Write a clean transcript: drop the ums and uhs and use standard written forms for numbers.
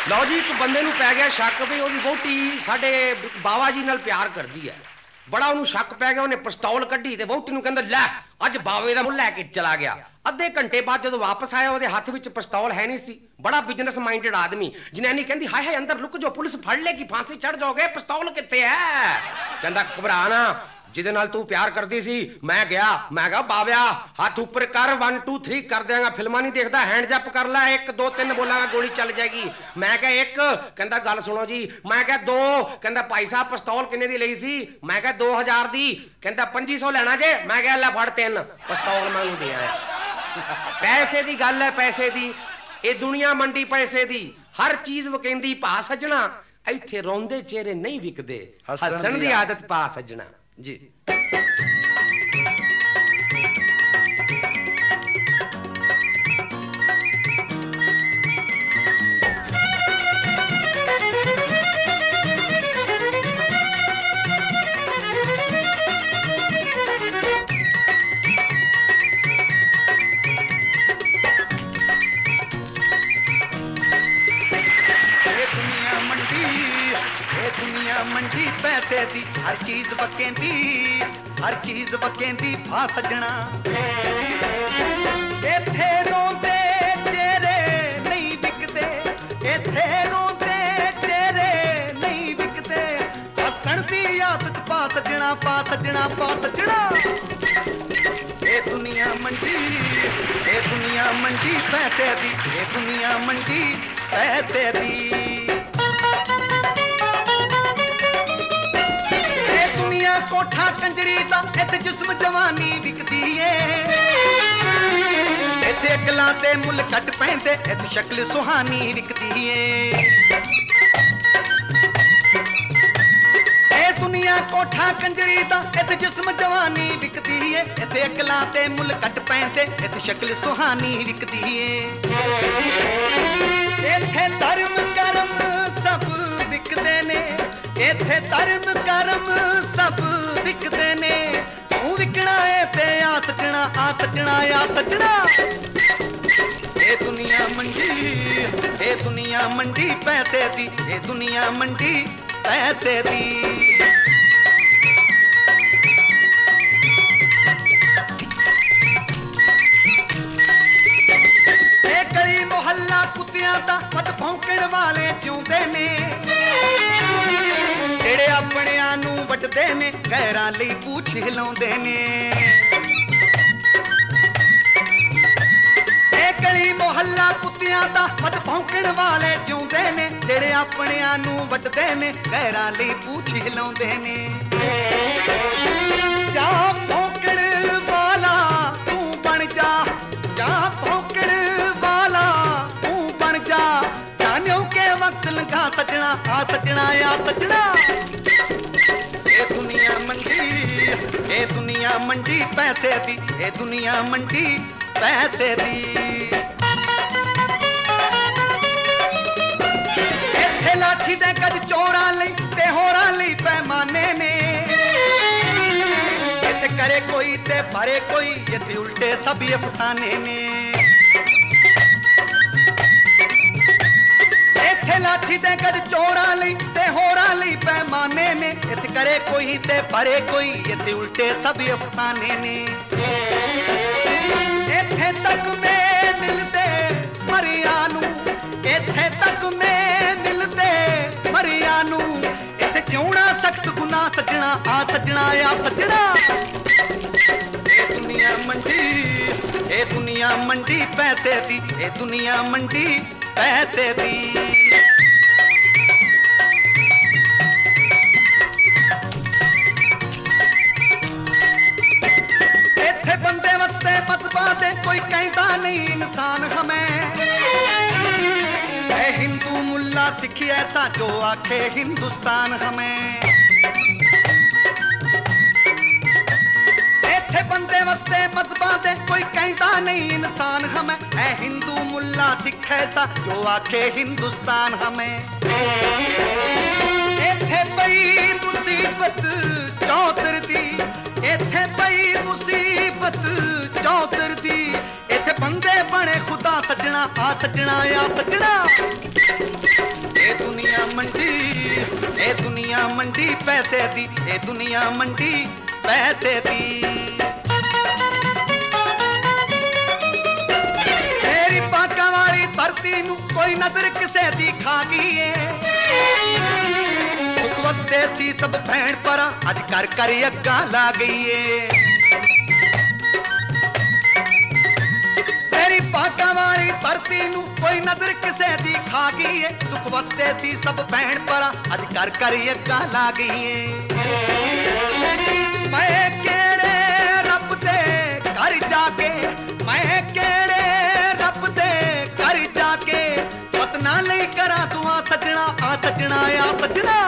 ਲਓ ਜੀ, ਇੱਕ ਬੰਦੇ ਨੂੰ ਪੈ ਗਿਆ ਸ਼ੱਕ ਵੀ ਉਹਦੀ ਵਹੁਟੀ ਸਾਡੇ ਬਾਵਾ ਜੀ ਨਾਲ ਪਿਆਰ ਕਰਦੀ ਹੈ। ਬੜਾ ਉਹਨੂੰ ਸ਼ੱਕ ਪੈ ਗਿਆ, ਉਹਨੇ ਪਿਸਤੌਲ ਕੱਢੀ ਤੇ ਵਹੁਟੀ ਨੂੰ ਕਹਿੰਦਾ ਲੈ ਅੱਜ ਬਾਵੇ ਦਾ ਮੁੱਲ ਲੈ ਕੇ ਚਲਾ ਗਿਆ। ਅੱਧੇ ਘੰਟੇ ਬਾਅਦ ਜਦੋਂ ਵਾਪਸ ਆਇਆ ਉਹਦੇ ਹੱਥ ਵਿੱਚ ਪਿਸਤੌਲ ਹੈ ਨਹੀਂ ਸੀ। ਬੜਾ ਬਿਜ਼ਨਸ ਮਾਈਂਡਡ ਆਦਮੀ। ਜਨਾਨੀ ਕਹਿੰਦੀ ਹਾਏ ਹਾਏ ਅੰਦਰ ਲੁਕ ਜਾਓ, ਪੁਲਿਸ ਫੜ ਲੇਗੀ, ਫਾਂਸੀ ਚੜ ਜਾਓਗੇ, ਪਿਸਤੌਲ ਕਿੱਥੇ ਹੈ? ਕਹਿੰਦਾ ਘਬਰਾ ਨਾ, ਜਿਹਦੇ ਨਾਲ ਤੂੰ ਪਿਆਰ ਕਰਦੀ ਸੀ ਮੈਂ ਗਿਆ, ਮੈਂ ਕਿਹਾ ਬਾਵਿਆ ਹੱਥ ਉੱਪਰ ਕਰ, 1 2 3 ਕਰ ਦਿਆਂਗਾ। ਫਿਲਮਾਂ ਨਹੀਂ ਦੇਖਦਾ, ਹੈਂਡ ਜੱਪ ਕਰ ਲੈ, 1 2 3 ਬੋਲਾਂਗਾ ਗੋਲੀ ਚੱਲ ਜਾਏਗੀ। ਮੈਂ ਕਿਹਾ 1, ਕਹਿੰਦਾ ਗੱਲ ਸੁਣੋ ਜੀ। ਮੈਂ ਕਿਹਾ 2, ਕਹਿੰਦਾ ਭਾਈ ਸਾਹਿਬ ਪਿਸਤੌਲ ਕਿੰਨੇ ਦੀ ਲਈ ਸੀ? ਮੈਂ ਕਿਹਾ 2000 ਦੀ। ਕਹਿੰਦਾ 2500 ਲੈਣਾ ਜੇ? ਮੈਂ ਕਿਹਾ ਲੈ ਫੜ 3 ਪਿਸਤੌਲ ਮੈਂ ਉਹਨੂੰ ਦੇ ਆਇਆ। ਪੈਸੇ ਦੀ ਗੱਲ ਹੈ, ਪੈਸੇ ਦੀ। ਇਹ ਦੁਨੀਆ ਮੰਡੀ ਪੈਸੇ ਦੀ, ਹਰ ਚੀਜ਼ ਵਿਕੇਂਦੀ ਭਾ ਸੱਜਣਾ। ਇੱਥੇ ਰੋਂਦੇ ਚਿਹਰੇ ਨਹੀਂ ਵਿਕਦੇ, ਹੱਸਣ ਦੀ ਆਦਤ ਪਾ ਸੱਜਣਾ ਜੀ। ਮੰਡੀ ਪੈਸੇ ਦੀ, ਹਰ ਚੀਜ਼ ਵਕੇਂਦੀ, ਹਰ ਚੀਜ਼ ਵਕੇਂਦੀ ਭਾ ਸੱਜਣਾ। ਇੱਥੇ ਰੋਂਦੇ ਚਿਹਰੇ ਨਹੀਂ ਵਿਕਦੇ, ਇੱਥੇ ਰੋਂਦੇ ਚਿਹਰੇ ਨਹੀਂ ਵਿਕਦੇ, ਹੱਸਣ ਦੀ ਆਦਤ ਪਾ ਸੱਜਣਾ, ਪਾ ਸੱਜਣਾ, ਪਾ ਸੱਜਣਾ। ਇਹ ਦੁਨੀਆ ਮੰਡੀ, ਇਹ ਦੁਨੀਆ ਮੰਡੀ ਪੈਸੇ ਦੀ, ਇਹ ਦੁਨੀਆ ਮੰਡੀ ਪੈਸੇ ਦੀ। ਕੋਠਾ ਕੰਜਰੀ ਦਾ ਇੱਥੇ ਜਿਸਮ ਜਵਾਨੀ ਵਿਕਦੀ ਏ, ਇੱਥੇ ਅਕਲਾਂ ਤੇ ਮੁੱਲ ਕੱਟ ਪੈਂਦੇ, ਇੱਥੇ ਸ਼ਕਲ ਸੁਹਾਨੀ ਵਿਕਦੀ ਏ। ਇਹ ਦੁਨੀਆ ਕੋਠਾ ਕੰਜਰੀ ਦਾ ਇੱਥੇ ਜਿਸਮ ਜਵਾਨੀ ਵਿਕਦੀ ਏ, ਇੱਥੇ ਅਕਲਾਂ ਤੇ ਮੁੱਲ ਕੱਟ ਪੈਂਦੇ, ਇੱਥੇ ਸ਼ਕਲ ਸੁਹਾਨੀ ਵਿਕਦੀ ਏ। ਇੱਥੇ ਧਰਮ ਕਰਮ ਸਭ ਵਿਕਦੇ ਨੇ, ਇੱਥੇ ਧਰਮ ਕਰਮ ਸਭ ਵਿਕਦੇ ਨੇ, ਤੂੰ ਵਿਕਣਾ ਏ ਤੇ ਆ ਸੱਜਣਾ, ਆ ਸੱਜਣਾ, ਆ ਸੱਜਣਾ। ਇਹ ਦੁਨੀਆ ਮੰਡੀ, ਇਹ ਦੁਨੀਆ ਮੰਡੀ ਪੈਸੇ ਦੀ, ਇਹ ਦੁਨੀਆ ਮੰਡੀ ਪੈਸੇ ਦੀ। ਇਹ ਗਲੀ ਮੁਹੱਲਾ ਕੁੱਤਿਆਂ ਦਾ ਵੱਧ ਭੌਂਕਣ ਵਾਲੇ ਜਿਉਂਦੇ ਨੇ, ਜਿਹੜੇ ਆਪਣਿਆਂ ਨੂੰ ਵੱਢਦੇ ਨੇ, ਗੈਰਾਂ ਲਈ ਪੂਛ ਹਿਲਾਉਂਦੇ ਨੇ। ਇਹ ਗਲੀ ਮੁਹੱਲਾ ਕੁੱਤਿਆਂ ਦਾ ਵੱਧ ਭੌਂਕਣ ਵਾਲੇ ਜਿਉਂਦੇ ਨੇ, ਜਿਹੜੇ ਆਪਣਿਆਂ ਨੂੰ ਵੱਢਦੇ ਨੇ, ਗੈਰਾਂ ਲਈ ਪੂਛ ਹਿਲਾਉਂਦੇ ਨੇ। ਜਾ ਭੌਂਕਣ ਵਾਲਾ ਤੂੰ ਬਣ ਜਾ, ਜਾ ਭੌਂਕਣ ਵਾਲਾ ਤੂੰ ਬਣ ਜਾ, ਜਾਣਿਓ ਕਿ ਵਕਤ ਲੰਘਾ ਸੱਜਣਾ, ਆ ਸੱਜਣਾ, ਆ ਸੱਜਣਾ। ਇਹ ਦੁਨੀਆ ਮੰਡੀ, ਇਹ ਦੁਨੀਆ ਮੰਡੀ ਪੈਸੇ ਦੀ, ਇਹ ਦੁਨੀਆ ਮੰਡੀ ਪੈਸੇ ਦੀ। ਇੱਥੇ ਲਾਠੀ ਦੇ ਗੱਜ ਚੋਰਾਂ ਲਈ ਤੇ ਹੋਰਾਂ ਲਈ ਪੈਮਾਨੇ ਨੇ, ਇੱਥੇ ਕਰੇ ਕੋਈ ਤੇ ਭਰੇ ਕੋਈ, ਇੱਥੇ ਉਲਟੇ ਸਭ ਅਫਸਾਨੇ ਨੇ। ਇੱਥੇ ਲਾਠੀ ਦੇ ਗੱਜ ਚੋਰਾਂ ਲਈ ਤੇ ਹੋਰਾਂ ਲਈ ਪੈਮਾਨੇ ਨੇ, ਇੱਥੇ ਕਰੇ ਕੋਈ ਤੇ ਭਰੇ ਕੋਈ, ਇੱਥੇ ਉਲਟੇ ਸਭ ਅਫਸਾਨੇ ਨੇ। ਇੱਥੇ ਤੱਕ ਮੈਂ ਮਿਲਦੇ ਮਰਿਆਂ ਨੂੰ, ਇੱਥੇ ਤੱਕ ਮੈਂ ਮਿਲਦੇ ਮਰਿਆਂ ਨੂੰ, ਇੱਥੇ ਜਿਉਣਾ ਸਖਤ ਗੁਨਾਹ ਸੱਜਣਾ, ਆ ਸੱਜਣਾ, ਆ ਸੱਜਣਾ। ਇਹ ਦੁਨੀਆ ਮੰਡੀ, ਇਹ ਦੁਨੀਆ ਮੰਡੀ ਪੈਸੇ ਦੀ, ਇਹ ਦੁਨੀਆ ਮੰਡੀ ਪੈਸੇ ਦੀ। ਇੱਥੇ ਬੰਦੇ ਵਸਤੇ ਬਦਬਾਦੇ, ਕੋਈ ਕਹਿੰਦਾ ਨਹੀਂ ਇਨਸਾਨ ਹਮੈਂ। ਐ ਹਿੰਦੂ ਮੁੱਲਾ ਸਿੱਖ ਐਸਾ ਜੋ ਆਖੇ ਹਿੰਦੁਸਤਾਨ ਹਮੈਂ। ਇੱਥੇ ਬੰਦੇ ਵਸਤੇ ਮਜ਼ਬਾਂ ਕੋਈ ਕਹਿੰਦਾ ਨਹੀਂ ਇਨਸਾਨ ਹਮੈਂ। ਐ ਹਿੰਦੂ ਮੁੱਲਾ ਸਿੱਖ ਐਸਾ ਜੋ ਆਖੇ ਹਿੰਦੁਸਤਾਨ ਹਮੈਂ। ਇੱਥੇ ਪਈ ਮੁਸੀਬਤ ਚੌਧਰ ਦੀ, ਇੱਥੇ ਪਈ ਮੁਸੀਬਤ ਚੌਧਰ ਦੀ, ਇੱਥੇ ਬੰਦੇ ਬਣੇ ਖੁਦਾ ਸੱਜਣਾ, ਆ ਸੱਜਣਾ, ਆ ਸੱਜਣਾ। मंडी पैसे दी, ये दुनिया मंडी पैसे दी। मेरी बांका वाली धरती नू कोई नजर किसे दी खा गई है। सुख वसते सी सब भैन परा अज कर कर अग्गा ला गई है। मेरी बांका वाली धरती नू कोई नजर किसे दी खा गई है। सुख वसते सी सब भैन परा अज कर कर अग्गा ला गई है। मैं केड़े रब दे घर जाके, मैं केड़े रब दे घर जाके पतना लई करा दुआ सजना, आ सजना, आ सजना।